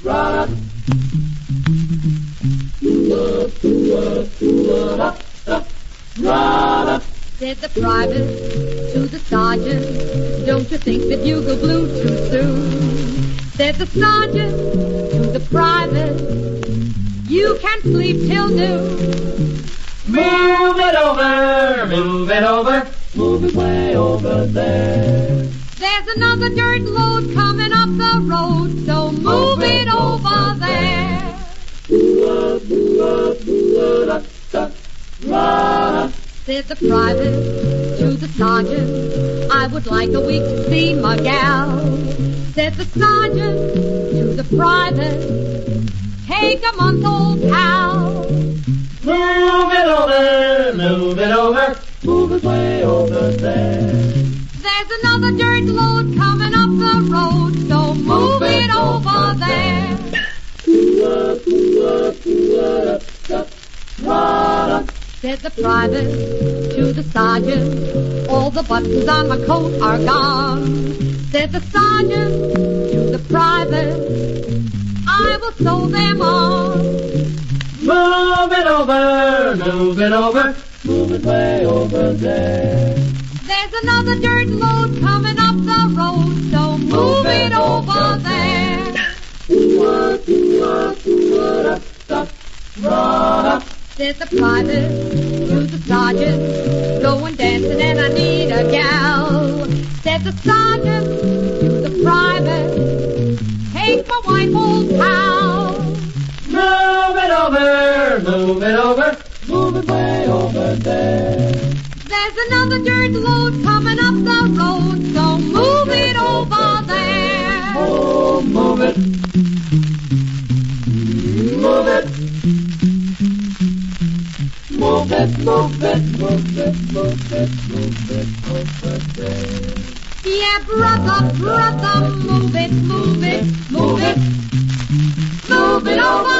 Said the private to the sergeant, don't you think that you go blue too soon? Said the sergeant to the private, you can't sleep till noon. Move it over, move it over, move it way over there. There's another dirt load coming up the road, so move it over there. Said the private to the sergeant, I would like a week to see my gal. Said the sergeant to the private, take a month, old pal. Move it over, move it over, move it way over there. There's another dirt load coming up the road, so move it over there. Said the private to the sergeant, all the buttons on my coat are gone. Said the sergeant to the private, I will sew them on. Move it over, move it over, move it way over there. There's another dirt load coming up the road, so move it over there. Said the private to the sergeant, going dancing and I need a gal. Said the sergeant to the private, take my wife, old pal. Move it over, move it over, move it way over there. There's another dirt load coming up the road, so move it over there. Oh, move it. Move it. Move it, move it, move it, move it, move it over there. Yeah, brother, brother, move it, move it, move it. Move it over